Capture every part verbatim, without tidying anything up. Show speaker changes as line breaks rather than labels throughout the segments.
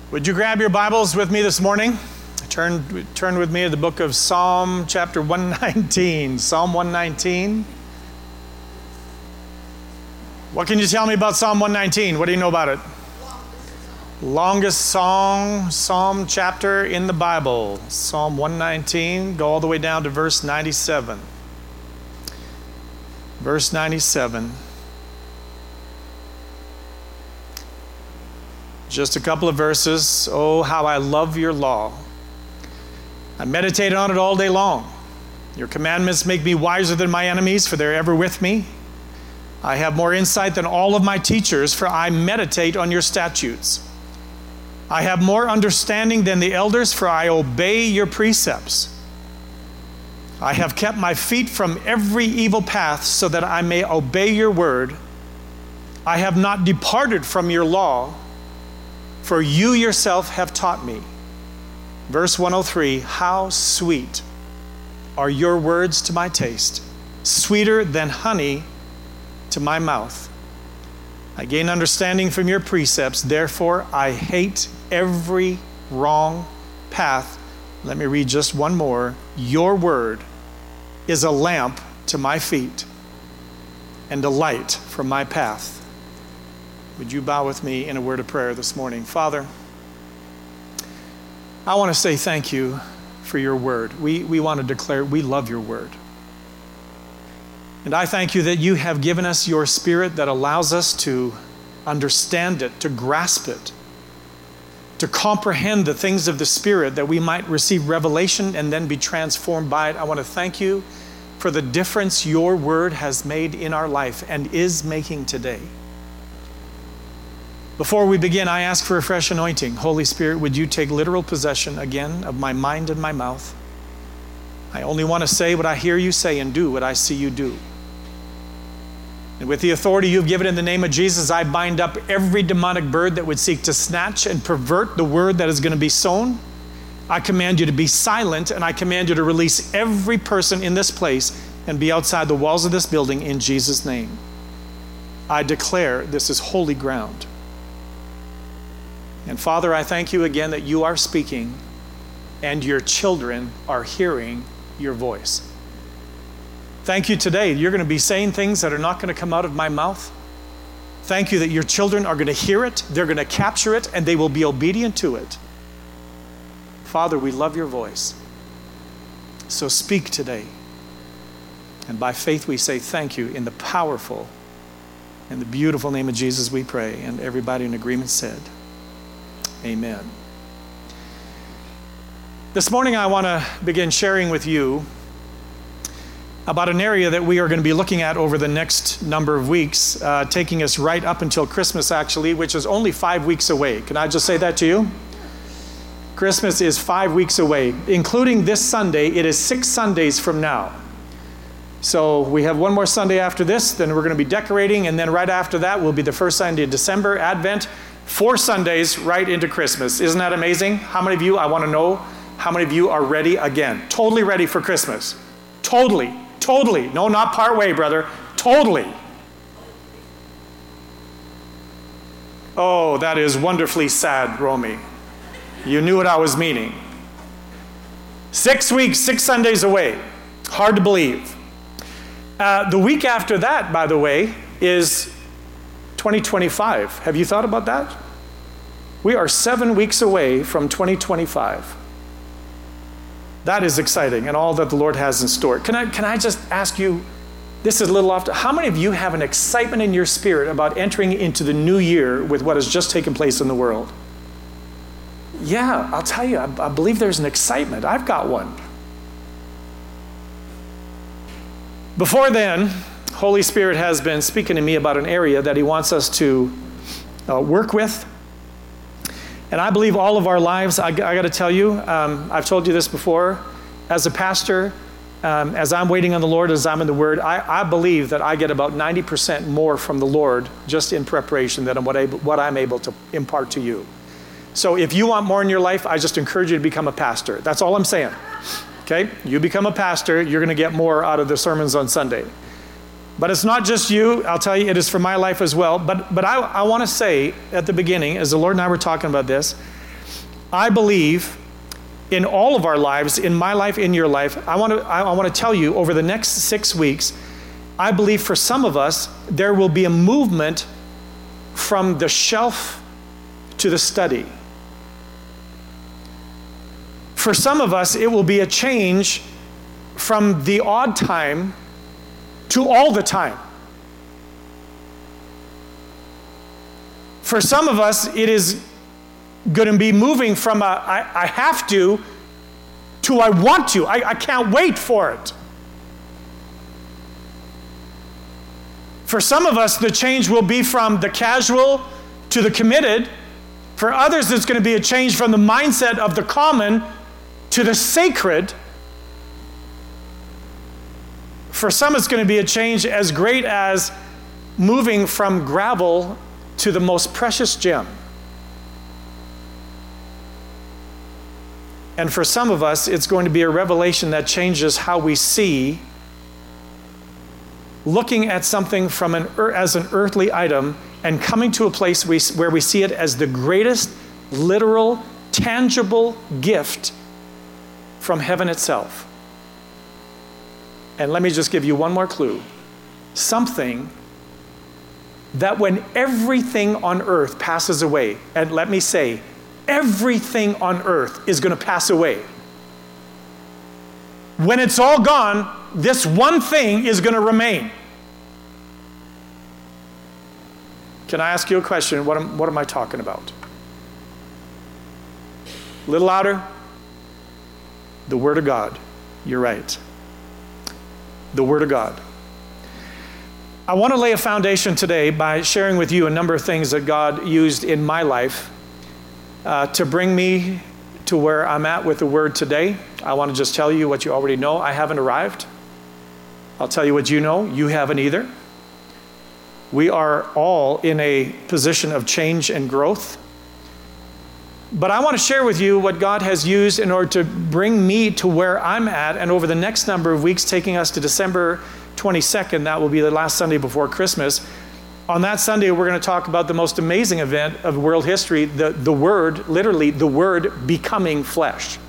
Would you grab your Bibles with me this morning? Turn, turn with me to the book of Psalm chapter one nineteen. Psalm one nineteen. What can you tell me about Psalm one nineteen? What do you know about it? Longest song, Psalm chapter in the Bible. Psalm one nineteen. Go all the way down to verse ninety-seven. Verse ninety-seven. Just a couple of verses. Oh, how I love your law. I meditate on it all day long. Your commandments make me wiser than my enemies, for they're ever with me. I have more insight than all of my teachers, for I meditate on your statutes. I have more understanding than the elders, for I obey your precepts. I have kept my feet from every evil path, so that I may obey your word. I have not departed from your law, for you yourself have taught me. Verse one oh three, how sweet are your words to my taste, sweeter than honey to my mouth. I gain understanding from your precepts, therefore I hate every wrong path. Let me read just one more. Your word is a lamp to my feet and a light for my path. Would you bow with me in a word of prayer this morning? Father, I want to say thank you for your word. We, we want to declare we love your word. And I thank you that you have given us your spirit that allows us to understand it, to grasp it, to comprehend the things of the spirit, that we might receive revelation and then be transformed by it. I want to thank you for the difference your word has made in our life and is making today. Before we begin, I ask for a fresh anointing. Holy Spirit, would you take literal possession again of my mind and my mouth? I only want to say what I hear you say and do what I see you do. And with the authority you've given in the name of Jesus, I bind up every demonic bird that would seek to snatch and pervert the word that is going to be sown. I command you to be silent, and I command you to release every person in this place and be outside the walls of this building in Jesus' name. I declare this is holy ground. And Father, I thank you again that you are speaking and your children are hearing your voice. Thank you today. You're going to be saying things that are not going to come out of my mouth. Thank you that your children are going to hear it, they're going to capture it, and they will be obedient to it. Father, we love your voice. So speak today. And by faith we say thank you in the powerful and the beautiful name of Jesus we pray. And everybody in agreement said, amen. This morning I want to begin sharing with you about an area that we are going to be looking at over the next number of weeks, uh, taking us right up until Christmas actually, which is only five weeks away. Can I just say that to you? Christmas is five weeks away. Including this Sunday, it is six Sundays from now. So we have one more Sunday after this, then we're going to be decorating, and then right after that will be the first Sunday of December, Advent. Four Sundays right into Christmas. Isn't that amazing? How many of you, I want to know, how many of you are ready again? Totally ready for Christmas. Totally. Totally. No, not part way, brother. Totally. Oh, that is wonderfully sad, Romy. You knew what I was meaning. Six weeks, six Sundays away. Hard to believe. Uh, the week after that, by the way, is twenty twenty-five. Have you thought about that? We are seven weeks away from twenty twenty-five. That is exciting, and all that the Lord has in store. Can I, can I just ask you, this is a little off, how many of you have an excitement in your spirit about entering into the new year with what has just taken place in the world? Yeah, I'll tell you, I, I believe there's an excitement. I've got one. Before then, Holy Spirit has been speaking to me about an area that he wants us to uh, work with. And I believe all of our lives, I, I got to tell you, um, I've told you this before, as a pastor, um, as I'm waiting on the Lord, as I'm in the Word, I, I believe that I get about ninety percent more from the Lord just in preparation than what, I, what I'm able to impart to you. So if you want more in your life, I just encourage you to become a pastor. That's all I'm saying. Okay? You become a pastor, you're going to get more out of the sermons on Sunday. But it's not just you. I'll tell you, it is for my life as well. But but I, I want to say at the beginning, as the Lord and I were talking about this, I believe in all of our lives, in my life, in your life, I want to I, I want to tell you over the next six weeks, I believe for some of us, there will be a movement from the shelf to the study. For some of us, it will be a change from the odd time to all the time. For some of us, it is going to be moving from a I, I have to to I want to. I, I can't wait for it. For some of us, the change will be from the casual to the committed. For others, it's going to be a change from the mindset of the common to the sacred. For some, it's going to be a change as great as moving from gravel to the most precious gem. And for some of us, it's going to be a revelation that changes how we see, looking at something from an as an earthly item and coming to a place we, where we see it as the greatest literal, tangible gift from heaven itself. And let me just give you one more clue. Something that when everything on earth passes away, and let me say, everything on earth is going to pass away. When it's all gone, this one thing is going to remain. Can I ask you a question? What am, what am I talking about? A little louder. The Word of God. You're right. The Word of God. I want to lay a foundation today by sharing with you a number of things that God used in my life uh, to bring me to where I'm at with the Word today. I want to just tell you what you already know. I haven't arrived. I'll tell you what you know. You haven't either. We are all in a position of change and growth. But I want to share with you what God has used in order to bring me to where I'm at. And over the next number of weeks, taking us to December twenty-second, that will be the last Sunday before Christmas. On that Sunday, we're going to talk about the most amazing event of world history, the, the Word, literally the Word becoming flesh.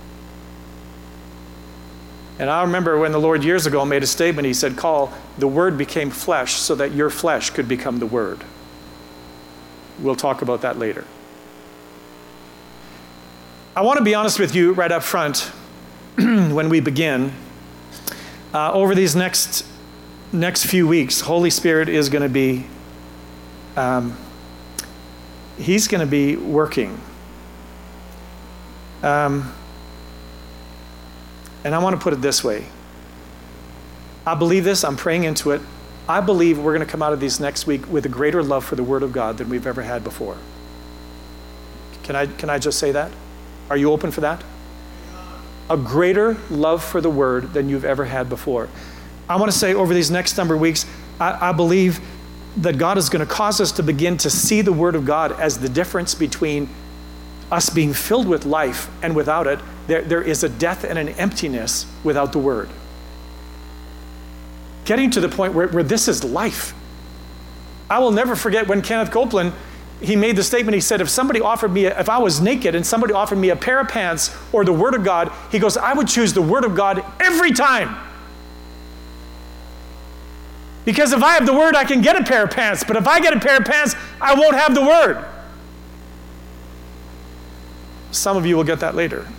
And I remember when the Lord years ago made a statement, he said, "Call, the Word became flesh so that your flesh could become the Word." We'll talk about that later. I want to be honest with you right up front when we begin. Uh, over these next next few weeks, Holy Spirit is going to be, um, he's going to be working. Um, and I want to put it this way. I believe this. I'm praying into it. I believe we're going to come out of these next week with a greater love for the Word of God than we've ever had before. Can I, can I just say that? Are you open for that? A greater love for the Word than you've ever had before. I want to say over these next number of weeks, I, I believe that God is going to cause us to begin to see the Word of God as the difference between us being filled with life and without it. There, there is a death and an emptiness without the Word. Getting to the point where, where this is life. I will never forget when Kenneth Copeland, he made the statement, he said, if somebody offered me, a, if I was naked and somebody offered me a pair of pants or the Word of God, he goes, I would choose the Word of God every time. Because if I have the Word, I can get a pair of pants. But if I get a pair of pants, I won't have the Word. Some of you will get that later.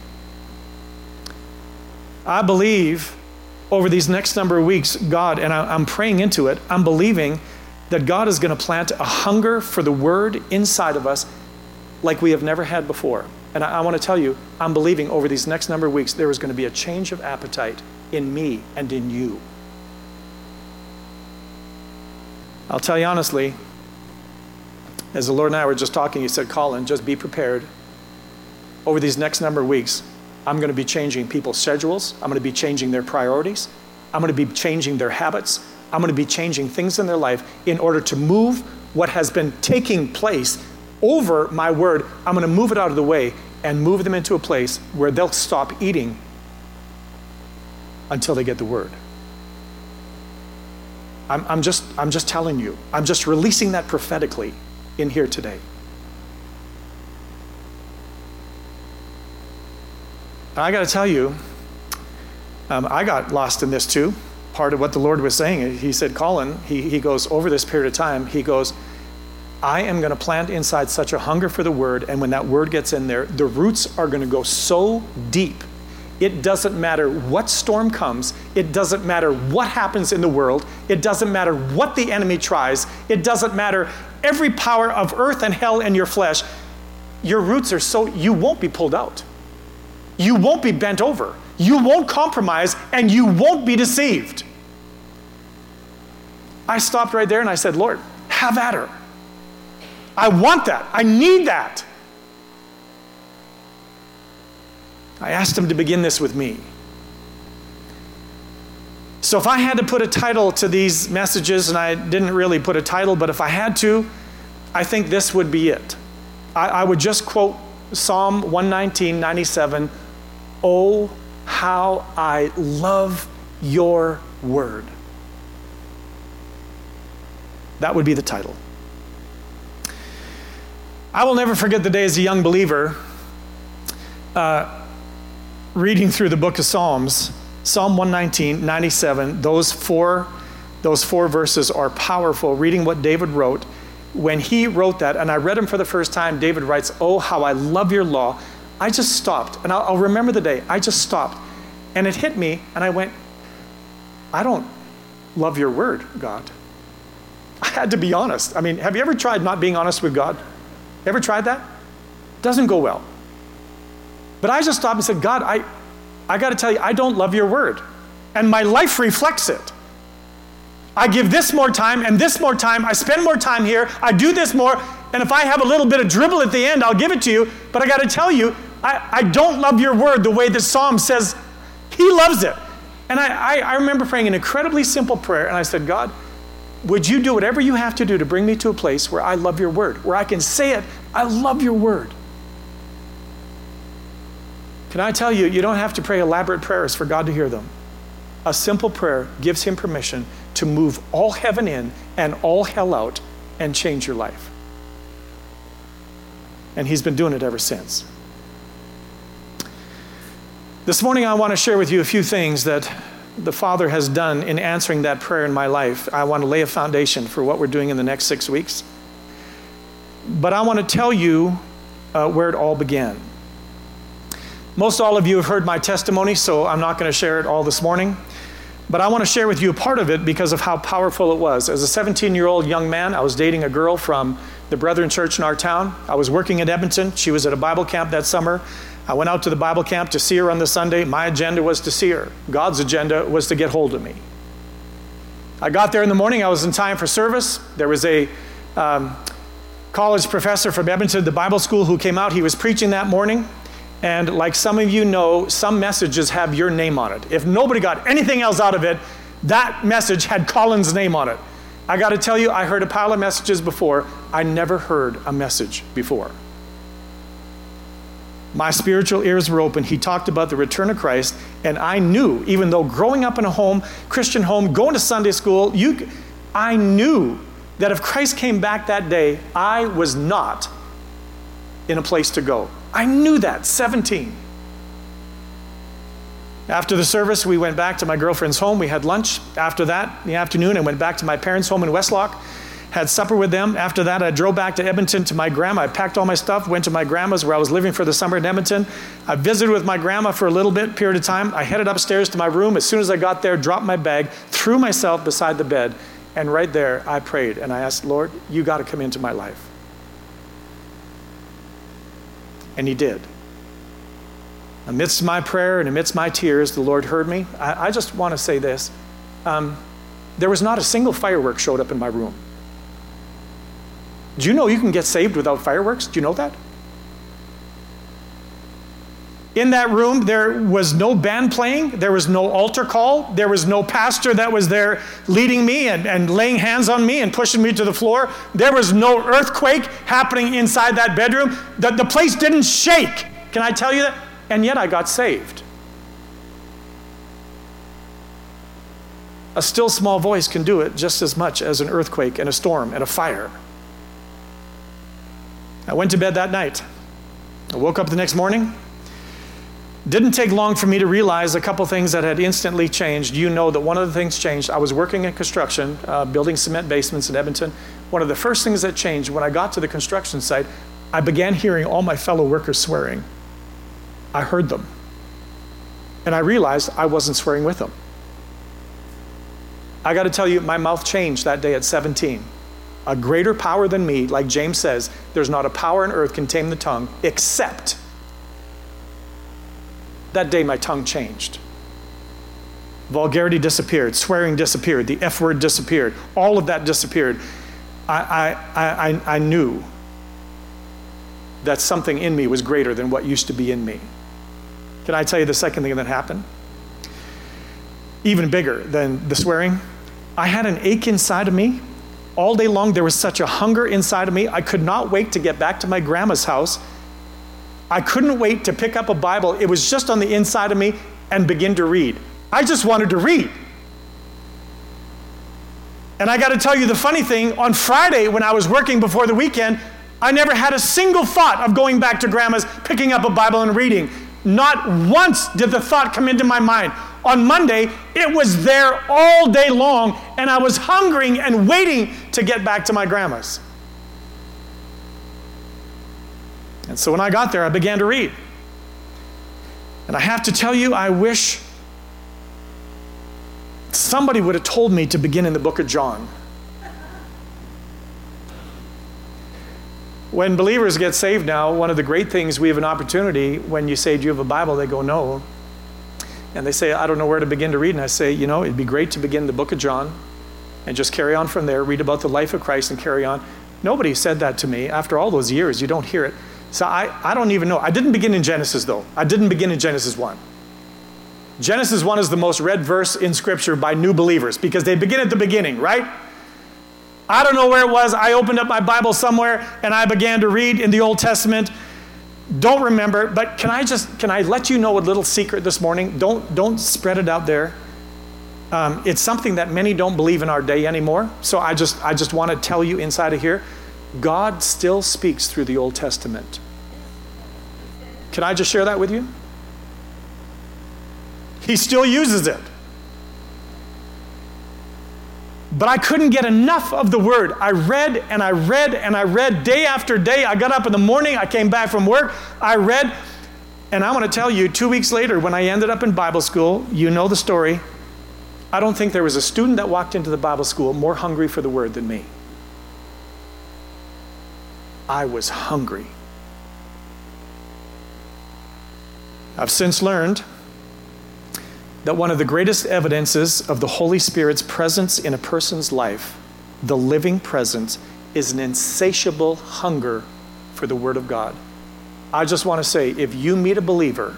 I believe over these next number of weeks, God, and I, I'm praying into it, I'm believing that God is going to plant a hunger for the Word inside of us like we have never had before. And I, I want to tell you, I'm believing over these next number of weeks, there is going to be a change of appetite in me and in you. I'll tell you honestly, as the Lord and I were just talking, he said, Colin, just be prepared. Over these next number of weeks, I'm going to be changing people's schedules. I'm going to be changing their priorities. I'm going to be changing their habits. I'm going to be changing things in their life in order to move what has been taking place over my Word. I'm going to move it out of the way and move them into a place where they'll stop eating until they get the Word. I'm, I'm just, I'm just telling you. I'm just releasing that prophetically in here today. I got to tell you, um, I got lost in this too. Part of what the Lord was saying, he said, Colin, he, he goes, over this period of time, he goes, I am going to plant inside such a hunger for the word, and when that word gets in there, the roots are going to go so deep. It doesn't matter what storm comes. It doesn't matter what happens in the world. It doesn't matter what the enemy tries. It doesn't matter every power of earth and hell in your flesh. Your roots are so, you won't be pulled out. You won't be bent over. You won't compromise, and you won't be deceived. I stopped right there and I said, Lord, have at her. I want that. I need that. I asked him to begin this with me. So if I had to put a title to these messages, and I didn't really put a title, but if I had to, I think this would be it. I, I would just quote Psalm one nineteen, ninety-seven, oh, how I love your word. That would be the title. I will never forget the day as a young believer uh, reading through the book of Psalms. Psalm one nineteen, ninety-seven, those four, those four verses are powerful. Reading what David wrote. When he wrote that, and I read him for the first time, David writes, oh, how I love your law. I just stopped, and I'll, I'll remember the day. I just stopped, and it hit me, and I went, I don't love your word, God. I had to be honest. I mean, have you ever tried not being honest with God? Ever tried that? Doesn't go well. But I just stopped and said, God, I, I got to tell you, I don't love your word. And my life reflects it. I give this more time and this more time. I spend more time here. I do this more. And if I have a little bit of dribble at the end, I'll give it to you. But I got to tell you, I, I don't love your word the way the Psalm says he loves it. And I, I, I remember praying an incredibly simple prayer. And I said, God, would you do whatever you have to do to bring me to a place where I love your word, where I can say it, I love your word. Can I tell you, you don't have to pray elaborate prayers for God to hear them. A simple prayer gives him permission to move all heaven in and all hell out and change your life. And he's been doing it ever since. This morning I want to share with you a few things that the Father has done in answering that prayer in my life. I want to lay a foundation for what we're doing in the next six weeks. But I want to tell you uh, where it all began. Most all of you have heard my testimony, so I'm not going to share it all this morning. But I want to share with you a part of it because of how powerful it was. As a seventeen-year-old young man, I was dating a girl from the Brethren Church in our town. I was working at Edmonton. She was at a Bible camp that summer. I went out to the Bible camp to see her on the Sunday. My agenda was to see her. God's agenda was to get hold of me. I got there in the morning. I was in time for service. There was a um, college professor from Edmonton, the Bible school, who came out. He was preaching that morning. And like some of you know, some messages have your name on it. If nobody got anything else out of it, that message had Colin's name on it. I got to tell you, I heard a pile of messages before. I never heard a message before. My spiritual ears were open. He talked about the return of Christ, and I knew, even though growing up in a home, Christian home, going to Sunday school, you, I knew that if Christ came back that day, I was not in a place to go. I knew that, seventeen. After the service, we went back to my girlfriend's home. We had lunch. After that, in the afternoon, I went back to my parents' home in Westlock, had supper with them. After that, I drove back to Edmonton to my grandma. I packed all my stuff, went to my grandma's where I was living for the summer in Edmonton. I visited with my grandma for a little bit, period of time. I headed upstairs to my room. As soon as I got there, dropped my bag, threw myself beside the bed, and right there, I prayed. And I asked, Lord, you got to come into my life. And he did. Amidst my prayer and amidst my tears, the Lord heard me. I, I just want to say this. Um, there was not a single firework showed up in my room. Do you know you can get saved without fireworks? Do you know that? In that room, there was no band playing. There was no altar call. There was no pastor that was there leading me and, and laying hands on me and pushing me to the floor. There was no earthquake happening inside that bedroom. The, the place didn't shake. Can I tell you that? And yet I got saved. A still small voice can do it just as much as an earthquake and a storm and a fire. I went to bed that night. I woke up the next morning. Didn't take long for me to realize a couple things that had instantly changed. You know that one of the things changed. I was working in construction, uh, building cement basements in Edmonton. One of the first things that changed when I got to the construction site, I began hearing all my fellow workers swearing. I heard them. And I realized I wasn't swearing with them. I got to tell you, my mouth changed that day at seventeen. A greater power than me, like James says, there's not a power on earth can tame the tongue, except that day my tongue changed. Vulgarity disappeared, swearing disappeared, the F word disappeared, all of that disappeared. I, I, I, I knew that something in me was greater than what used to be in me. Can I tell you the second thing that happened? Even bigger than the swearing. I had an ache inside of me. All day long, there was such a hunger inside of me. I could not wait to get back to my grandma's house. I couldn't wait to pick up a Bible. It was just on the inside of me and begin to read. I just wanted to read. And I got to tell you the funny thing, on Friday when I was working before the weekend, I never had a single thought of going back to grandma's, picking up a Bible and reading. Not once did the thought come into my mind. On Monday, it was there all day long, and I was hungering and waiting to get back to my grandma's. And so when I got there, I began to read. And I have to tell you, I wish somebody would have told me to begin in the book of John. When believers get saved now, one of the great things, we have an opportunity, when you say, do you have a Bible? They go, no. And they say, I don't know where to begin to read. And I say, you know, it'd be great to begin the book of John and just carry on from there, read about the life of Christ and carry on. Nobody said that to me. After all those years, you don't hear it. So I, I don't even know. I didn't begin in Genesis, though. I didn't begin in Genesis one. Genesis one is the most read verse in Scripture by new believers because they begin at the beginning, right? I don't know where it was. I opened up my Bible somewhere and I began to read in the Old Testament. Don't remember, but can I just, can I let you know a little secret this morning? Don't, don't spread it out there. Um, it's something that many don't believe in our day anymore. So I just, I just want to tell you inside of here, God still speaks through the Old Testament. Can I just share that with you? He still uses it. But I couldn't get enough of the word. I read and I read and I read day after day. I got up in the morning, I came back from work, I read, and I want to tell you, two weeks later when I ended up in Bible school, you know the story, I don't think there was a student that walked into the Bible school more hungry for the word than me. I was hungry. I've since learned that one of the greatest evidences of the Holy Spirit's presence in a person's life, the living presence, is an insatiable hunger for the Word of God. I just want to say, if you meet a believer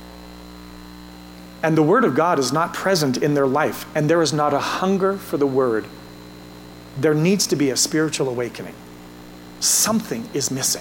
and the Word of God is not present in their life and there is not a hunger for the Word, there needs to be a spiritual awakening. Something is missing.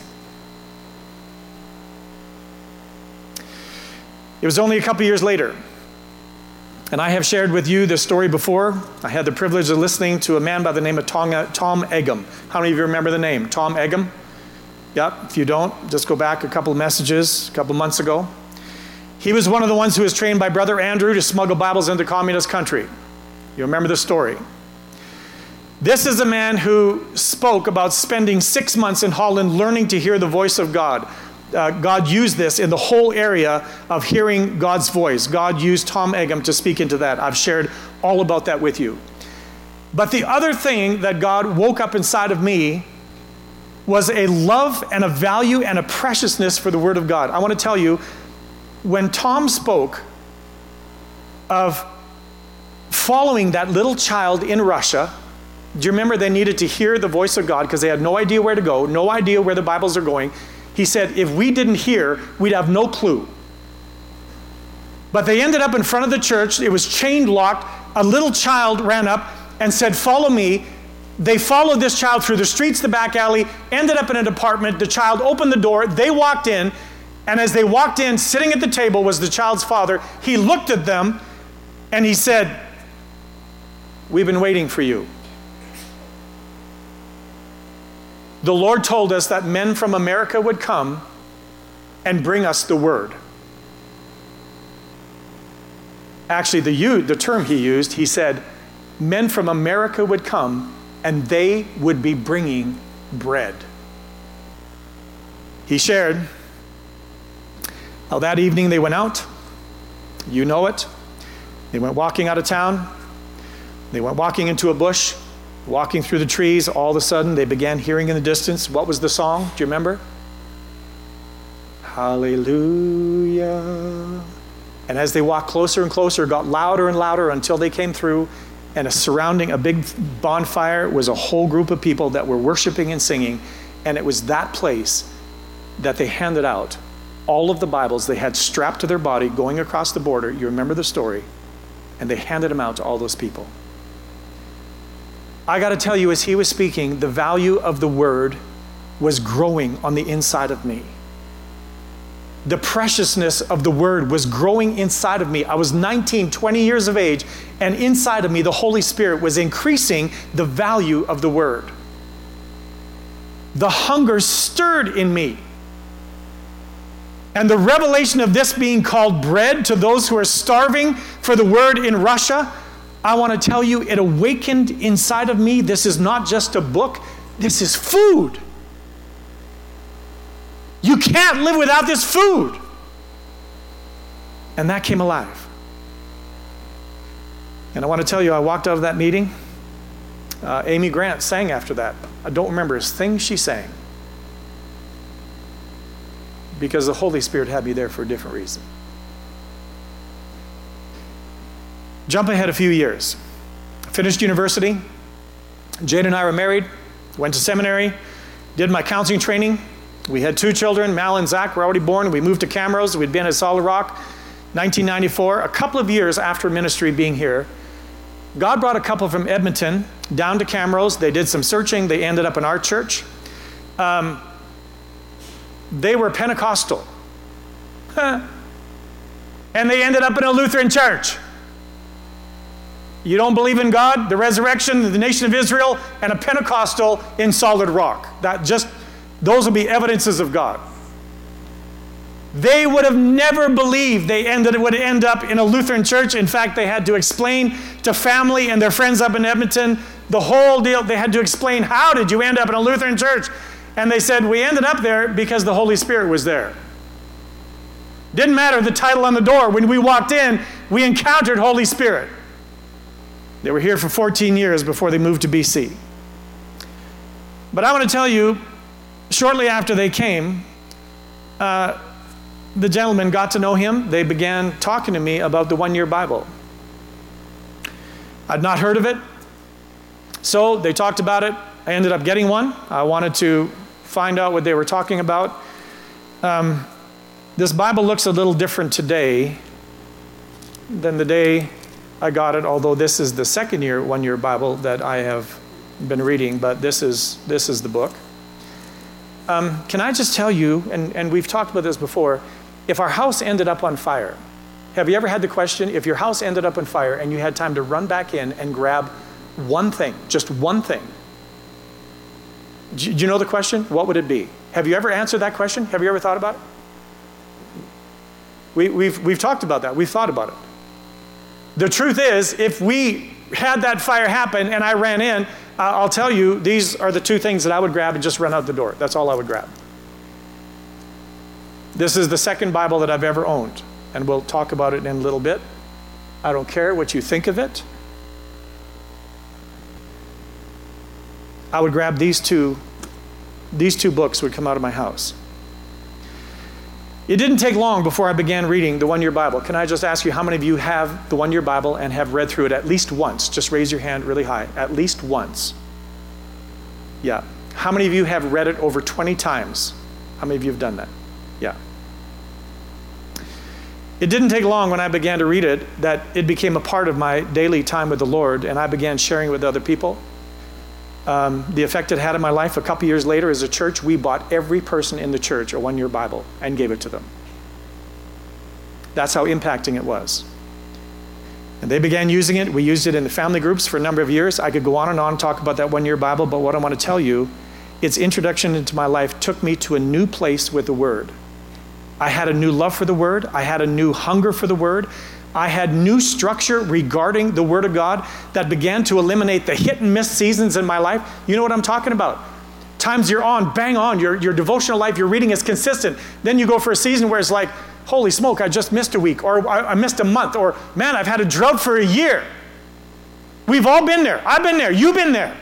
It was only a couple years later, and I have shared with you this story before. I had the privilege of listening to a man by the name of Tom, Tom Egham. How many of you remember the name? Tom Egham? Yep, if you don't, just go back a couple of messages a couple of months ago. He was one of the ones who was trained by Brother Andrew to smuggle Bibles into communist country. You remember the story. This is a man who spoke about spending six months in Holland learning to hear the voice of God. Uh, God used this in the whole area of hearing God's voice. God used Tom Egham to speak into that. I've shared all about that with you. But the other thing that God woke up inside of me was a love and a value and a preciousness for the Word of God. I want to tell you, when Tom spoke of following that little child in Russia, do you remember they needed to hear the voice of God because they had no idea where to go, no idea where the Bibles are going. He said, if we didn't hear, we'd have no clue. But they ended up in front of the church. It was chain locked. A little child ran up and said, follow me. They followed this child through the streets, the back alley, ended up in an apartment. The child opened the door. They walked in. And as they walked in, sitting at the table was the child's father. He looked at them and he said, we've been waiting for you. The Lord told us that men from America would come and bring us the Word. Actually, the, the term he used, he said, men from America would come and they would be bringing bread. He shared how that evening they went out. You know it. They went walking out of town. They went walking into a bush, walking through the trees. All of a sudden, they began hearing in the distance. What was the song? Do you remember? Hallelujah. And as they walked closer and closer, it got louder and louder until they came through, and a surrounding a big bonfire was a whole group of people that were worshiping and singing. And it was that place that they handed out all of the Bibles they had strapped to their body going across the border. You remember the story. And they handed them out to all those people. I got to tell you, as he was speaking, the value of the word was growing on the inside of me. The preciousness of the word was growing inside of me. I was nineteen, twenty years of age, and inside of me, the Holy Spirit was increasing the value of the word. The hunger stirred in me. And the revelation of this being called bread to those who are starving for the word in Russia, I want to tell you, it awakened inside of me. This is not just a book. This is food. You can't live without this food. And that came alive. And I want to tell you, I walked out of that meeting. Uh, Amy Grant sang after that. I don't remember a thing she sang, because the Holy Spirit had me there for a different reason. Jump ahead a few years. Finished university. Jade and I were married. Went to seminary. Did my counseling training. We had two children. Mal and Zach were already born. We moved to Camrose. We'd been at Solid Rock. nineteen ninety-four. A couple of years after ministry being here, God brought a couple from Edmonton down to Camrose. They did some searching. They ended up in our church. Um, They were Pentecostal. Huh. And they ended up in a Lutheran church. You don't believe in God, the resurrection, the nation of Israel, and a Pentecostal in Solid Rock. That just, those will be evidences of God. They would have never believed they ended, would end up in a Lutheran church. In fact, they had to explain to family and their friends up in Edmonton the whole deal. They had to explain, how did you end up in a Lutheran church? And they said, we ended up there because the Holy Spirit was there. Didn't matter the title on the door. When we walked in, we encountered Holy Spirit. They were here for fourteen years before they moved to B C. But I want to tell you, shortly after they came, uh, the gentleman got to know him. They began talking to me about the one-year Bible. I'd not heard of it. So they talked about it. I ended up getting one. I wanted to find out what they were talking about. Um, this Bible looks a little different today than the day I got it, although this is the second year, one-year Bible that I have been reading, but this is this is the book. Um, can I just tell you, and, and we've talked about this before, if our house ended up on fire, have you ever had the question, if your house ended up on fire and you had time to run back in and grab one thing, just one thing, do you know the question? What would it be? Have you ever answered that question? Have you ever thought about it? We, we've, we've talked about that. We've thought about it. The truth is, if we had that fire happen and I ran in, uh, I'll tell you, these are the two things that I would grab and just run out the door. That's all I would grab. This is the second Bible that I've ever owned, and we'll talk about it in a little bit. I don't care what you think of it. I would grab these two, these two books would come out of my house. It didn't take long before I began reading the one-year Bible. Can I just ask you, how many of you have the one-year Bible and have read through it at least once? Just raise your hand really high. At least once. Yeah. How many of you have read it over twenty times? How many of you have done that? Yeah. It didn't take long when I began to read it that it became a part of my daily time with the Lord, and I began sharing it with other people. Um, the effect it had on my life, a couple years later as a church, we bought every person in the church a one-year Bible and gave it to them. That's how impacting it was. And they began using it. We used it in the family groups for a number of years. I could go on and on and talk about that one-year Bible, but what I want to tell you, its introduction into my life took me to a new place with the Word. I had a new love for the Word. I had a new hunger for the Word. I had new structure regarding the Word of God that began to eliminate the hit and miss seasons in my life. You know what I'm talking about? Times you're on, bang on, your, your devotional life, your reading is consistent. Then you go for a season where it's like, holy smoke, I just missed a week, or I, I missed a month, or man, I've had a drought for a year. We've all been there. I've been there. You've been there.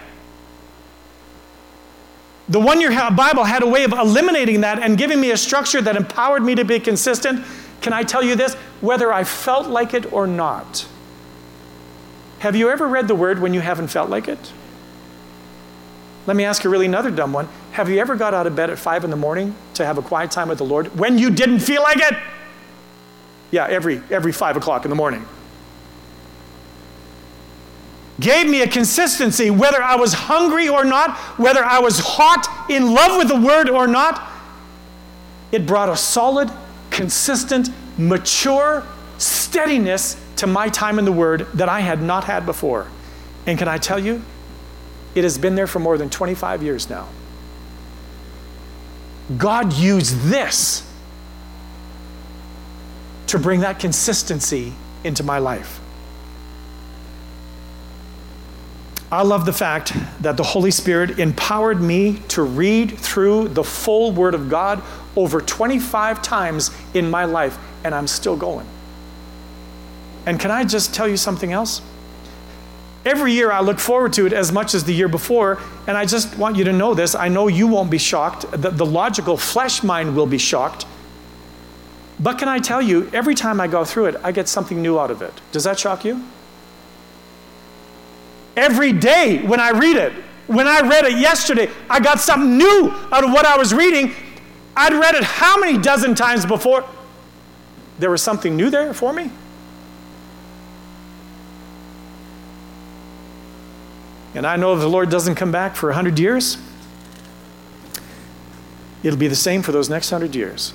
The one-year Bible had a way of eliminating that and giving me a structure that empowered me to be consistent. Can I tell you this? Whether I felt like it or not. Have you ever read the Word when you haven't felt like it? Let me ask you really another dumb one. Have you ever got out of bed at five in the morning to have a quiet time with the Lord when you didn't feel like it? Yeah, every, every five o'clock in the morning. Gave me a consistency, whether I was hungry or not, whether I was hot, in love with the Word or not. It brought a solid, consistent, mature steadiness to my time in the Word that I had not had before. And can I tell you, it has been there for more than twenty-five years now. God used this to bring that consistency into my life. I love the fact that the Holy Spirit empowered me to read through the full Word of God over twenty-five times in my life, and I'm still going. And can I just tell you something else? Every year I look forward to it as much as the year before, and I just want you to know this. I know you won't be shocked. The, the logical flesh mind will be shocked. But can I tell you, every time I go through it, I get something new out of it. Does that shock you? Every day when I read it, when I read it yesterday, I got something new out of what I was reading. I'd read it how many dozen times before? There was something new there for me. And I know if the Lord doesn't come back for a hundred years, it'll be the same for those next hundred years.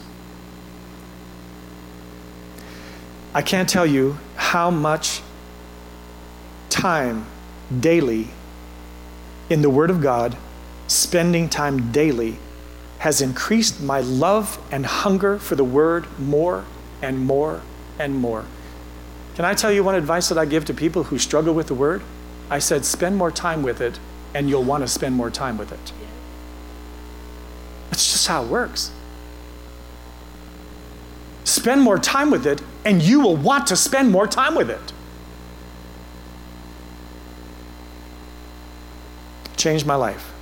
I can't tell you how much time daily in the Word of God, spending time daily, has increased my love and hunger for the Word more and more and more. Can I tell you one advice that I give to people who struggle with the Word? I said, spend more time with it, and you'll want to spend more time with it. That's just how it works. Spend more time with it, and you will want to spend more time with it. Changed my life.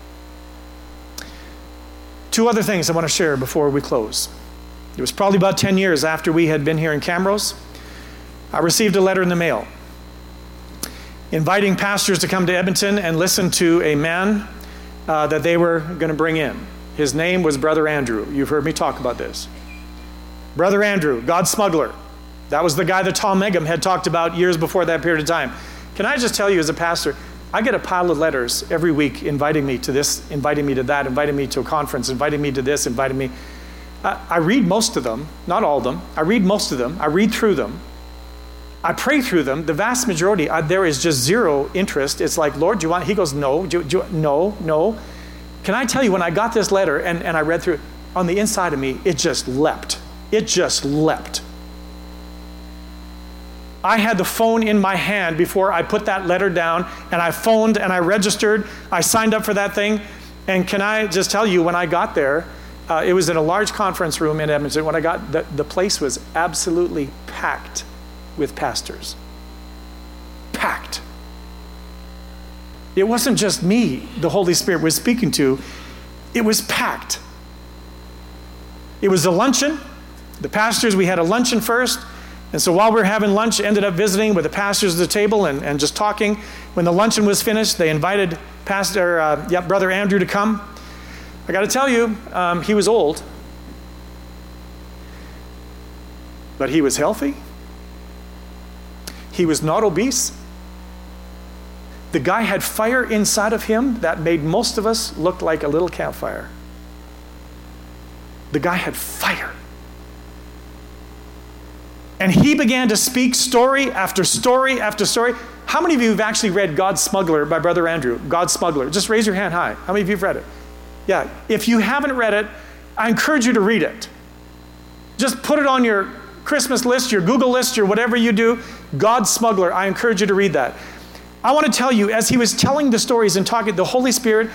Two other things I want to share before we close. It was probably about ten years after we had been here in Camrose. I received a letter in the mail inviting pastors to come to Edmonton and listen to a man uh, that they were going to bring in. His name was Brother Andrew. You've heard me talk about this. Brother Andrew, God smuggler. That was the guy that Tom Megum had talked about years before that period of time. Can I just tell you as a pastor, I get a pile of letters every week inviting me to this, inviting me to that, inviting me to a conference, inviting me to this, inviting me. I, I read most of them, not all of them. I read most of them. I read through them. I pray through them. The vast majority, uh, there is just zero interest. It's like, Lord, do you want? He goes, no, do, do, no, no. Can I tell you, when I got this letter and, and I read through it, on the inside of me, it just leapt. It just leapt. I had the phone in my hand before I put that letter down, and I phoned and I registered. I signed up for that thing. And can I just tell you, when I got there, uh, it was in a large conference room in Edmonton. When I got, the, the place was absolutely packed with pastors. Packed. It wasn't just me the Holy Spirit was speaking to. It was packed. It was a luncheon. The pastors, we had a luncheon first. And so while we were having lunch, ended up visiting with the pastors at the table and, and just talking. When the luncheon was finished, they invited Pastor, uh, yeah, Brother Andrew to come. I got to tell you, um, he was old, but he was healthy. He was not obese. The guy had fire inside of him that made most of us look like a little campfire. The guy had fire. And he began to speak story after story after story. How many of you have actually read God Smuggler by Brother Andrew? God Smuggler. Just raise your hand high. How many of you have read it? Yeah. If you haven't read it, I encourage you to read it. Just put it on your Christmas list, your Google list, your whatever you do, God's Smuggler. I encourage you to read that. I want to tell you, as he was telling the stories and talking, the Holy Spirit,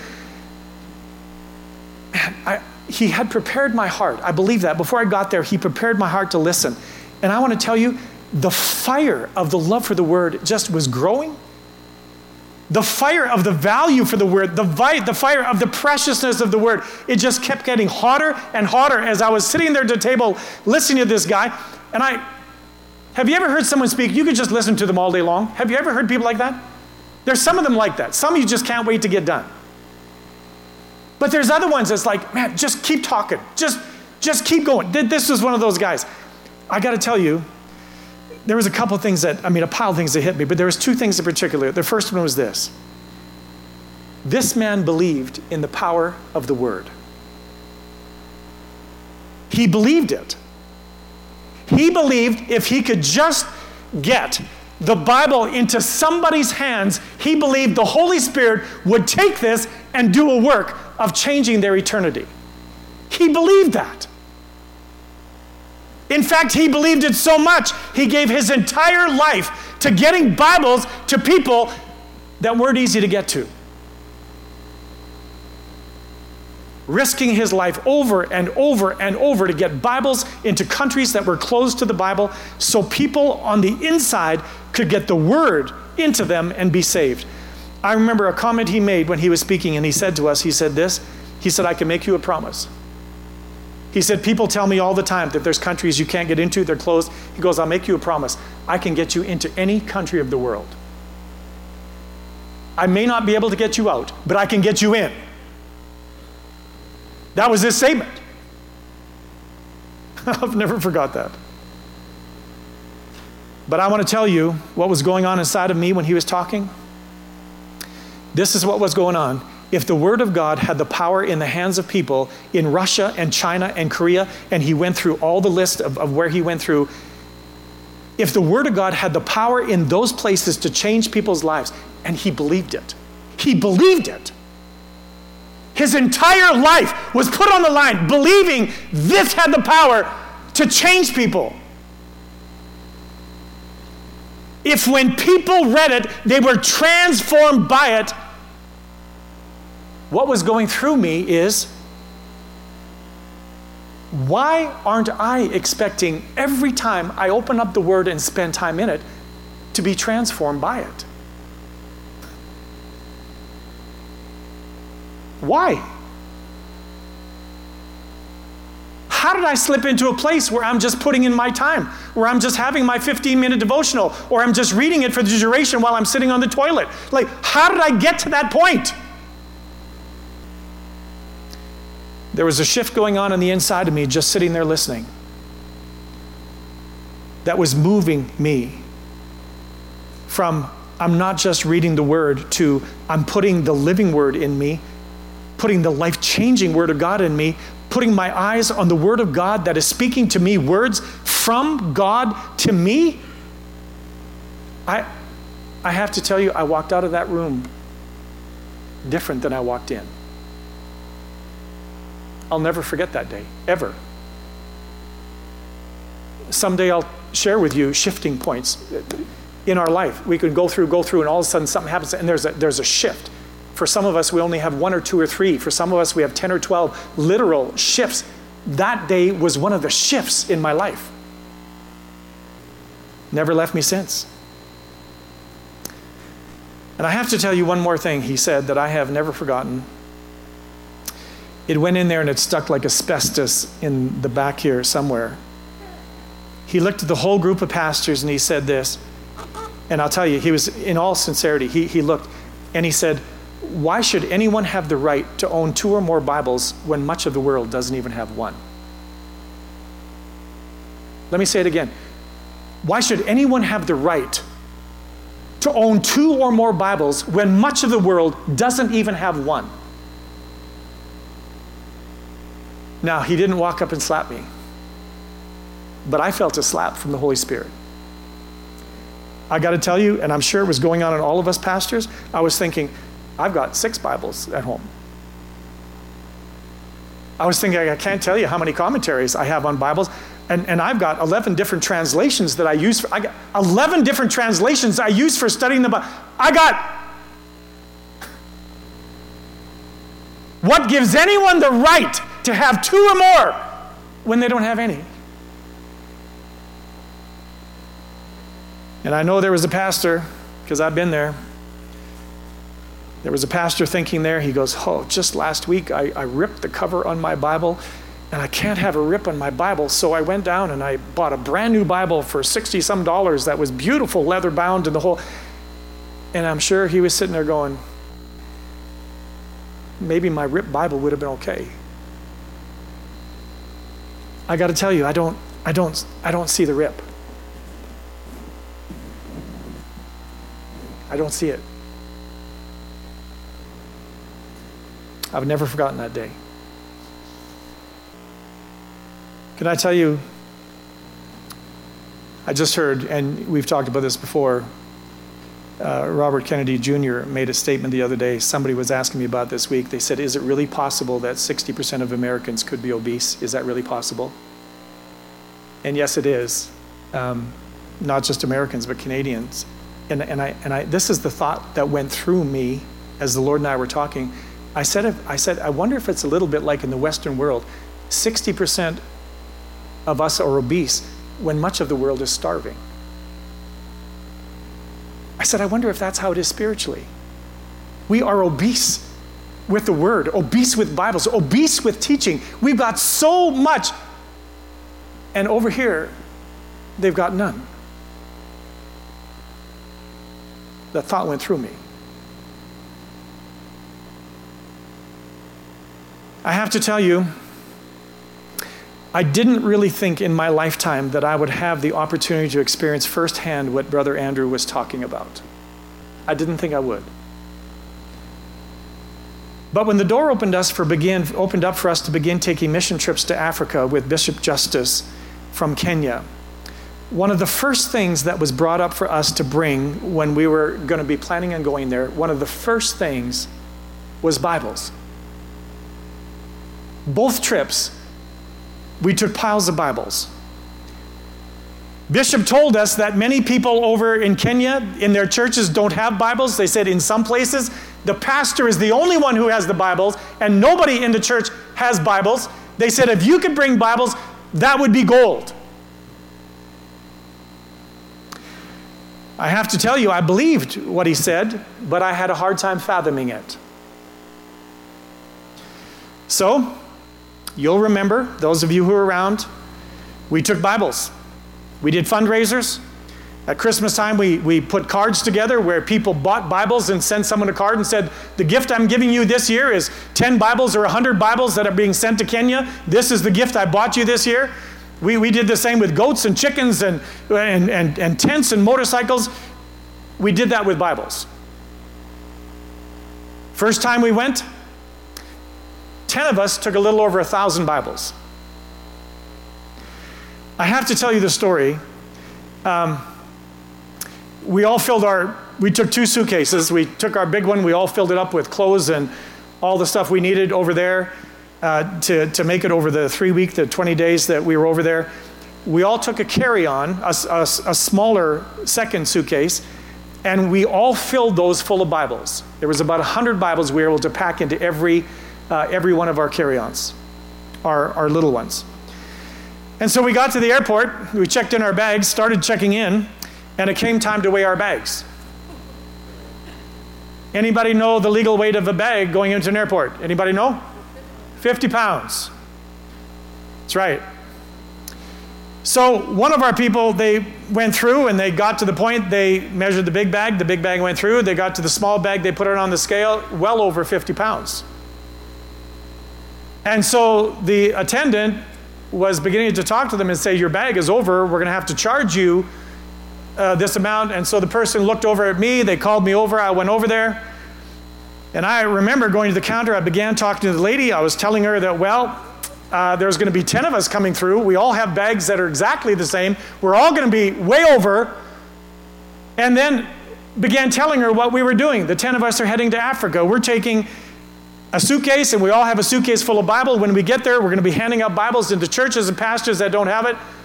man, I, he had prepared my heart. I believe that. Before I got there, he prepared my heart to listen. And I want to tell you, the fire of the love for the word just was growing. The fire of the value for the word, the, vi- the fire of the preciousness of the word, it just kept getting hotter and hotter as I was sitting there at the table listening to this guy. And I, have you ever heard someone speak? You could just listen to them all day long. Have you ever heard people like that? There's some of them like that. Some you just can't wait to get done. But there's other ones that's like, man, just keep talking. Just, just keep going. This was one of those guys. I got to tell you, there was a couple things that, I mean, a pile of things that hit me, but there was two things in particular. The first one was this. This man believed in the power of the word. He believed it. He believed if he could just get the Bible into somebody's hands, he believed the Holy Spirit would take this and do a work of changing their eternity. He believed that. In fact, he believed it so much, he gave his entire life to getting Bibles to people that weren't easy to get to. Risking his life over and over and over to get Bibles into countries that were closed to the Bible so people on the inside could get the word into them and be saved. I remember a comment he made when he was speaking, and he said to us, he said this, he said, I can make you a promise. He said, people tell me all the time that there's countries you can't get into, they're closed. He goes, I'll make you a promise. I can get you into any country of the world. I may not be able to get you out, but I can get you in. That was his statement. I've never forgot that. But I want to tell you what was going on inside of me when he was talking. This is what was going on. If the word of God had the power in the hands of people in Russia and China and Korea, and he went through all the list of, of where he went through, if the word of God had the power in those places to change people's lives, and he believed it, he believed it. His entire life was put on the line, believing this had the power to change people. If when people read it, they were transformed by it, what was going through me is, why aren't I expecting every time I open up the word and spend time in it to be transformed by it? Why? How did I slip into a place where I'm just putting in my time, where I'm just having my fifteen-minute devotional, or I'm just reading it for the duration while I'm sitting on the toilet? Like, how did I get to that point? There was a shift going on on the inside of me, just sitting there listening, that was moving me from, I'm not just reading the word, to I'm putting the living word in me, putting the life-changing word of God in me, putting my eyes on the word of God that is speaking to me words from God to me. I, I have to tell you, I walked out of that room different than I walked in. I'll never forget that day, ever. Someday I'll share with you shifting points in our life. We could go through, go through, and all of a sudden something happens, and there's a, there's a shift. For some of us, we only have one or two or three. For some of us, we have ten or twelve literal shifts. That day was one of the shifts in my life. Never left me since. And I have to tell you one more thing he said that I have never forgotten. It went in there and it stuck like asbestos in the back here somewhere. He looked at the whole group of pastors and he said this, and I'll tell you, he was, in all sincerity, he, he looked and he said, why should anyone have the right to own two or more Bibles when much of the world doesn't even have one? Let me say it again. Why should anyone have the right to own two or more Bibles when much of the world doesn't even have one? Now, he didn't walk up and slap me, but I felt a slap from the Holy Spirit. I got to tell you, and I'm sure it was going on in all of us pastors, I was thinking, I've got six Bibles at home. I was thinking, I can't tell you how many commentaries I have on Bibles. And, and I've got eleven different translations that I use. For, I got eleven different translations I use for studying the Bible. I got... What gives anyone the right to have two or more when they don't have any? And I know there was a pastor, because I've been there. There was a pastor thinking there, he goes, oh, just last week I, I ripped the cover on my Bible, and I can't have a rip on my Bible, so I went down and I bought a brand new Bible for sixty some dollars that was beautiful, leather bound and the whole, and I'm sure he was sitting there going, maybe my ripped Bible would have been okay. I got to tell you, I don't, I don't, I don't see the rip. I don't see it. I've never forgotten that day. Can I tell you, I just heard, and we've talked about this before, uh, Robert Kennedy Junior made a statement the other day. Somebody was asking me about this week. They said, is it really possible that sixty percent of Americans could be obese? Is that really possible? And yes, it is. Um, not just Americans, but Canadians. And, and, I, and I, this is the thought that went through me as the Lord and I were talking. I said, if, I said, I wonder if it's a little bit like in the Western world. sixty percent of us are obese when much of the world is starving. I said, I wonder if that's how it is spiritually. We are obese with the Word, obese with Bibles, obese with teaching. We've got so much. And over here, they've got none. That thought went through me. I have to tell you, I didn't really think in my lifetime that I would have the opportunity to experience firsthand what Brother Andrew was talking about. I didn't think I would. But when the door opened us for begin opened up for us to begin taking mission trips to Africa with Bishop Justice from Kenya, one of the first things that was brought up for us to bring when we were going to be planning on going there, one of the first things was Bibles. Both trips, we took piles of Bibles. Bishop told us that many people over in Kenya, in their churches, don't have Bibles. They said in some places, the pastor is the only one who has the Bibles, and nobody in the church has Bibles. They said if you could bring Bibles, that would be gold. I have to tell you, I believed what he said, but I had a hard time fathoming it. So, you'll remember, those of you who are around, we took Bibles. We did fundraisers. At Christmas time, we, we put cards together where people bought Bibles and sent someone a card and said, the gift I'm giving you this year is ten Bibles or one hundred Bibles that are being sent to Kenya. This is the gift I bought you this year. We, we did the same with goats and chickens and, and, and, and tents and motorcycles. We did that with Bibles. First time we went, ten of us took a little over a thousand Bibles. I have to tell you the story. Um, we all filled our, we took two suitcases. We took our big one, we all filled it up with clothes and all the stuff we needed over there uh, to, to make it over the three week, the twenty days that we were over there. We all took a carry-on, a, a, a smaller second suitcase, and we all filled those full of Bibles. There was about one hundred Bibles we were able to pack into every Uh, every one of our carry-ons, our, our little ones. And so we got to the airport, we checked in our bags, started checking in, and it came time to weigh our bags. Anybody know the legal weight of a bag going into an airport? Anybody know? fifty pounds. That's right. So one of our people, they went through and they got to the point, they measured the big bag, the big bag went through, they got to the small bag, they put it on the scale, well over fifty pounds. And so the attendant was beginning to talk to them and say, your bag is over, we're going to have to charge you uh, this amount. And so the person looked over at me, they called me over, I went over there. And I remember going to the counter, I began talking to the lady, I was telling her that, well, uh, there's going to be ten of us coming through, we all have bags that are exactly the same, we're all going to be way over. And then began telling her what we were doing. The ten of us are heading to Africa, we're taking a suitcase, and we all have a suitcase full of Bible. When we get there, we're going to be handing out Bibles into churches and pastors that don't have it.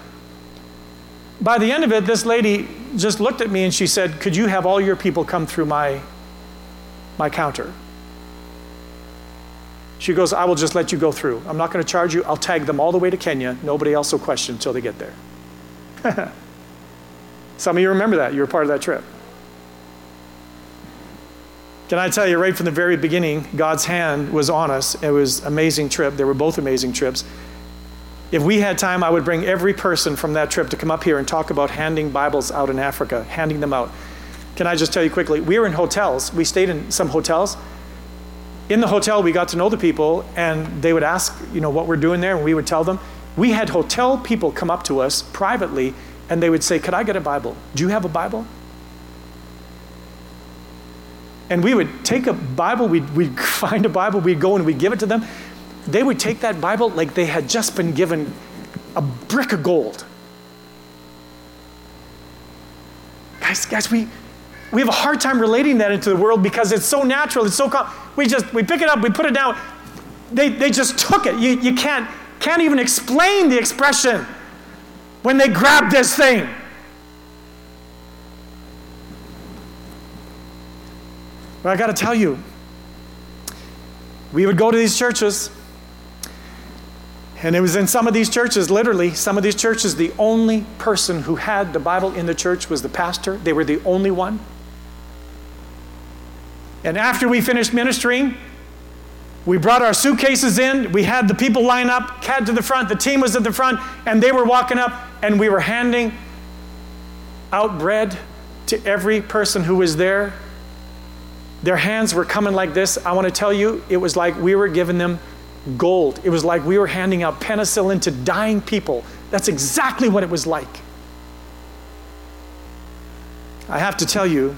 By the end of it, this lady just looked at me and she said, could you have all your people come through my, my counter? She goes, I will just let you go through. I'm not going to charge you. I'll tag them all the way to Kenya. Nobody else will question until they get there. Some of you remember that. You were part of that trip. Can I tell you, right from the very beginning, God's hand was on us. It was an amazing trip. They were both amazing trips. If we had time, I would bring every person from that trip to come up here and talk about handing Bibles out in Africa, handing them out. Can I just tell you quickly, we were in hotels. We stayed in some hotels. In the hotel, we got to know the people, and they would ask, you know, what we're doing there, and we would tell them. We had hotel people come up to us privately, and they would say, could I get a Bible? Do you have a Bible? And we would take a Bible, we'd, we'd find a Bible, we'd go and we'd give it to them. They would take that Bible like they had just been given a brick of gold. Guys, guys, we, we have a hard time relating that into the world because it's so natural, it's so com- we just, we pick it up, we put it down. They, they just took it. You, you can't, can't even explain the expression when they grab this thing. But I got to tell you, we would go to these churches, and it was in some of these churches, literally, some of these churches, the only person who had the Bible in the church was the pastor. They were the only one. And after we finished ministering, we brought our suitcases in. We had the people line up, cad to the front. The team was at the front, and they were walking up, and we were handing out bread to every person who was there. Their hands were coming like this. I want to tell you, it was like we were giving them gold. It was like we were handing out penicillin to dying people. That's exactly what it was like. I have to tell you,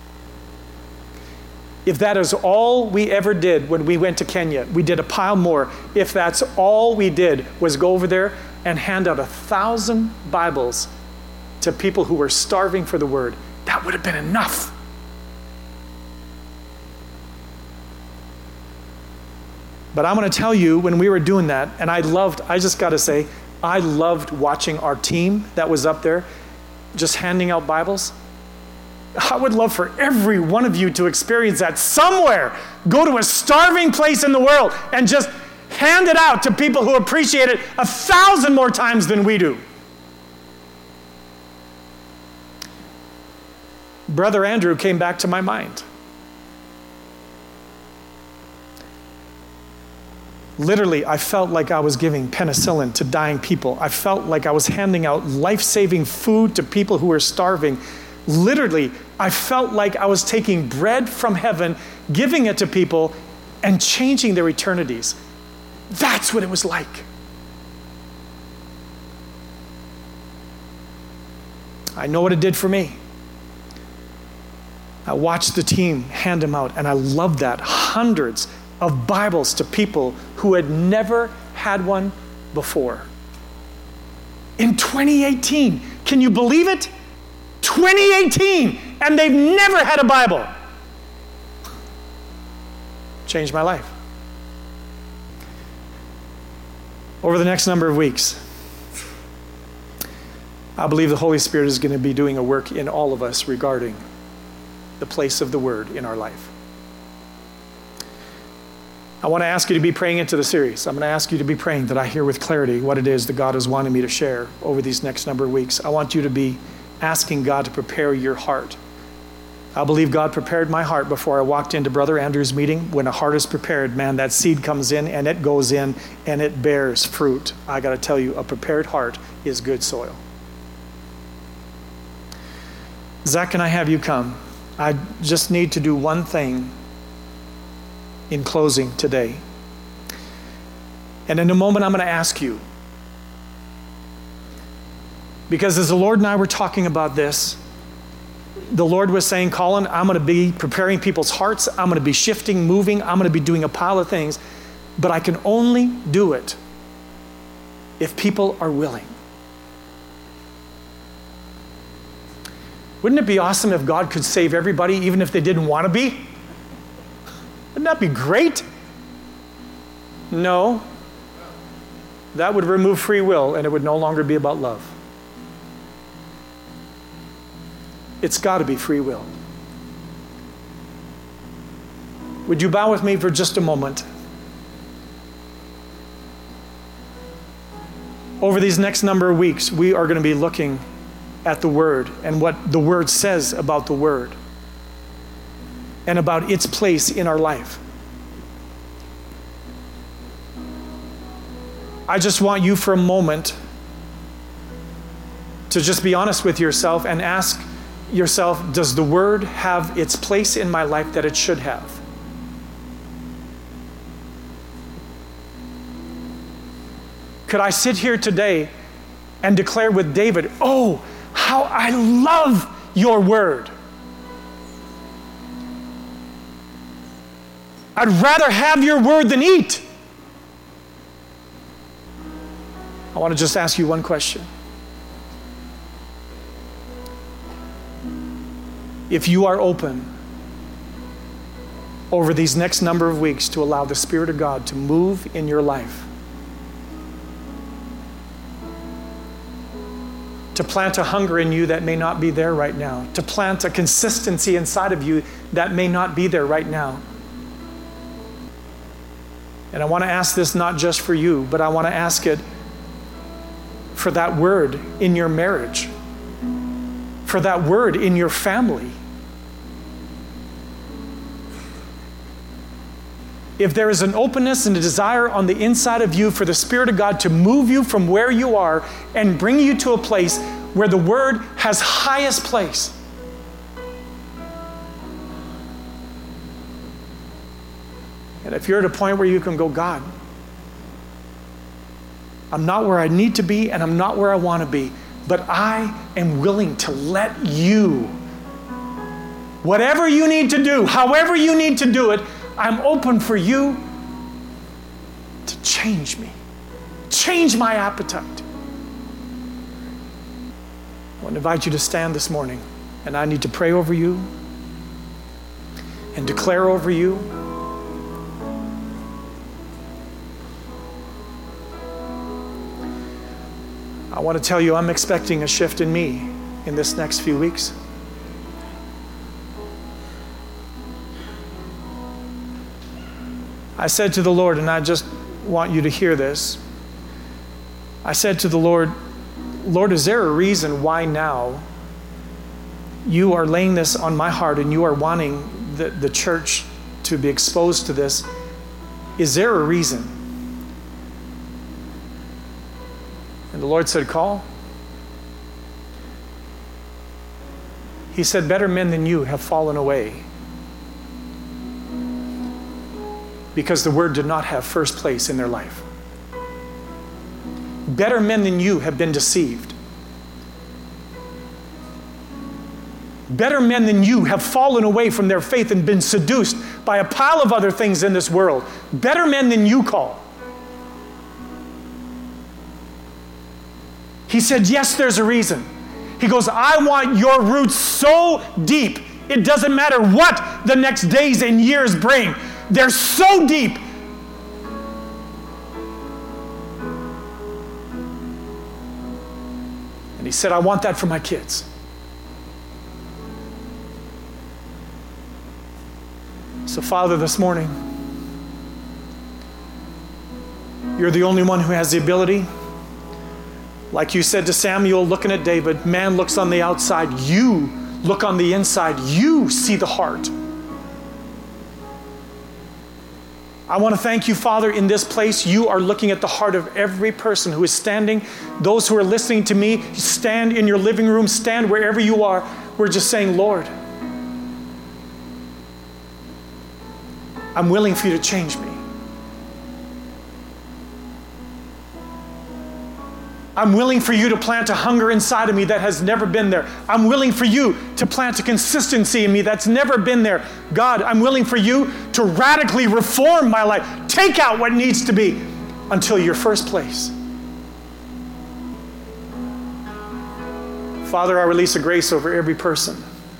if that is all we ever did when we went to Kenya, we did a pile more. If that's all we did was go over there and hand out a thousand Bibles to people who were starving for the word, that would have been enough. But I'm going to tell you, when we were doing that, and I loved, I just got to say, I loved watching our team that was up there just handing out Bibles. I would love for every one of you to experience that somewhere. Go to a starving place in the world and just hand it out to people who appreciate it a thousand more times than we do. Brother Andrew came back to my mind. Literally, I felt like I was giving penicillin to dying people. I felt like I was handing out life-saving food to people who were starving. Literally, I felt like I was taking bread from heaven, giving it to people, and changing their eternities. That's what it was like. I know what it did for me. I watched the team hand them out, and I loved that. Hundreds of Bibles to people who had never had one before. In twenty eighteen, can you believe it? twenty eighteen, and they've never had a Bible. Changed my life. Over the next number of weeks, I believe the Holy Spirit is going to be doing a work in all of us regarding the place of the Word in our life. I want to ask you to be praying into the series. I'm going to ask you to be praying that I hear with clarity what it is that God is wanting me to share over these next number of weeks. I want you to be asking God to prepare your heart. I believe God prepared my heart before I walked into Brother Andrew's meeting. When a heart is prepared, man, that seed comes in and it goes in and it bears fruit. I got to tell you, a prepared heart is good soil. Zach, can I have you come? I just need to do one thing in closing today. And in a moment, I'm going to ask you, because as the Lord and I were talking about this, the Lord was saying, Colin, I'm going to be preparing people's hearts. I'm going to be shifting, moving. I'm going to be doing a pile of things. But I can only do it if people are willing. Wouldn't it be awesome if God could save everybody, even if they didn't want to be? Wouldn't that be great? No. That would remove free will, and it would no longer be about love. It's got to be free will. Would you bow with me for just a moment? Over these next number of weeks, we are going to be looking at the Word and what the Word says about the Word and about its place in our life. I just want you for a moment to just be honest with yourself and ask yourself, does the Word have its place in my life that it should have? Could I sit here today and declare with David, oh, how I love your Word. I'd rather have your Word than eat. I want to just ask you one question. If you are open over these next number of weeks to allow the Spirit of God to move in your life, to plant a hunger in you that may not be there right now, to plant a consistency inside of you that may not be there right now. And I want to ask this not just for you, but I want to ask it for that word in your marriage, for that word in your family. If there is an openness and a desire on the inside of you for the Spirit of God to move you from where you are and bring you to a place where the Word has highest place, and if you're at a point where you can go, God, I'm not where I need to be and I'm not where I want to be, but I am willing to let you, whatever you need to do, however you need to do it, I'm open for you to change me, change my appetite. I want to invite you to stand this morning, and I need to pray over you and declare over you. I want to tell you, I'm expecting a shift in me in this next few weeks. I said to the Lord, and I just want you to hear this. I said to the Lord, Lord, is there a reason why now you are laying this on my heart and you are wanting the, the church to be exposed to this? Is there a reason? And the Lord said, call. He said, better men than you have fallen away because the Word did not have first place in their life. Better men than you have been deceived. Better men than you have fallen away from their faith and been seduced by a pile of other things in this world. Better men than you call. He said, yes, there's a reason. He goes, I want your roots so deep, it doesn't matter what the next days and years bring. They're so deep. And he said, I want that for my kids. So, Father, this morning, you're the only one who has the ability. Like you said to Samuel, looking at David, man looks on the outside, you look on the inside, you see the heart. I want to thank you, Father, in this place. You are looking at the heart of every person who is standing. Those who are listening to me, stand in your living room, stand wherever you are. We're just saying, Lord, I'm willing for you to change me. I'm willing for you to plant a hunger inside of me that has never been there. I'm willing for you to plant a consistency in me that's never been there. God, I'm willing for you to radically reform my life. Take out what needs to be until you're first place. Father, I release a grace over every person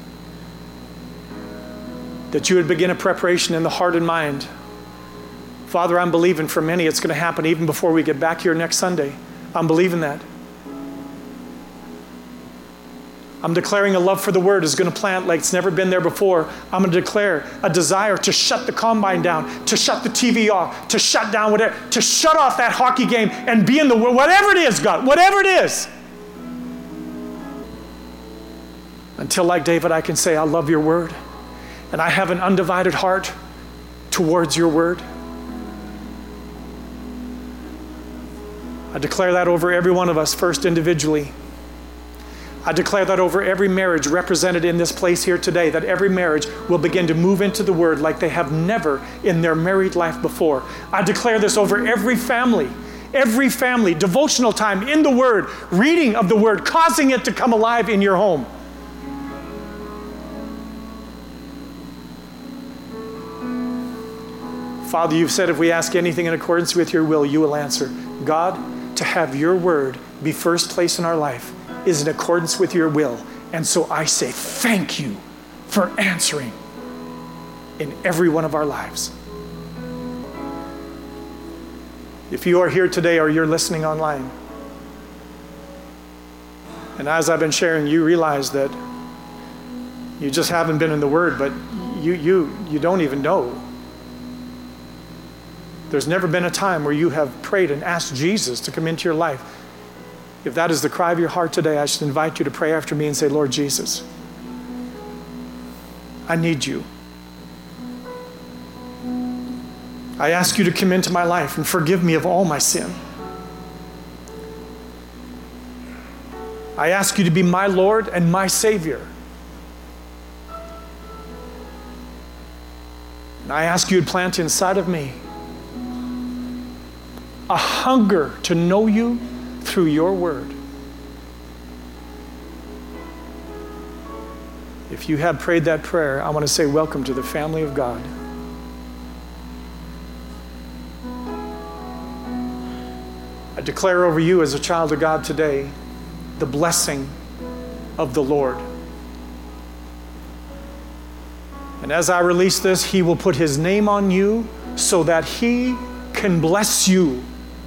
that you would begin a preparation in the heart and mind. Father, I'm believing for many it's going to happen even before we get back here next Sunday. I'm believing that. I'm declaring a love for the Word is going to plant like it's never been there before. I'm going to declare a desire to shut the combine down, to shut the T V off, to shut down whatever, to shut off that hockey game and be in the Word, whatever it is, God, whatever it is. Until, like David, I can say, I love your Word, and I have an undivided heart towards your Word. I declare that over every one of us, first individually. I declare that over every marriage represented in this place here today, that every marriage will begin to move into the Word like they have never in their married life before. I declare this over every family, every family, devotional time in the Word, reading of the Word, causing it to come alive in your home. Father, you've said if we ask anything in accordance with your will, you will answer. God, to have your Word be first place in our life is in accordance with your will. And so I say thank you for answering in every one of our lives. If you are here today or you're listening online, and as I've been sharing, you realize that you just haven't been in the Word, but you you you don't even know. There's never been a time where you have prayed and asked Jesus to come into your life. If that is the cry of your heart today, I should invite you to pray after me and say, Lord Jesus, I need you. I ask you to come into my life and forgive me of all my sin. I ask you to be my Lord and my Savior. And I ask you to plant inside of me a hunger to know you through your Word. If you have prayed that prayer, I want to say welcome to the family of God. I declare over you as a child of God today the blessing of the Lord. And as I release this, He will put His name on you so that He can bless you.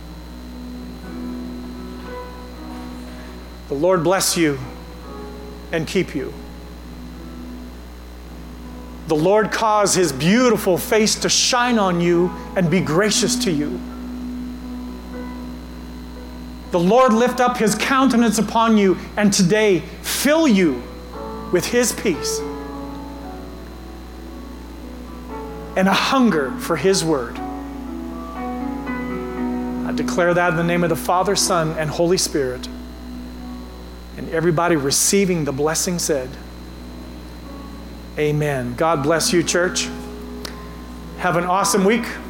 The Lord bless you and keep you. The Lord cause His beautiful face to shine on you and be gracious to you. The Lord lift up His countenance upon you and today fill you with His peace and a hunger for His Word. I declare that in the name of the Father, Son, and Holy Spirit. And everybody receiving the blessing said, Amen. God bless you, church. Have an awesome week.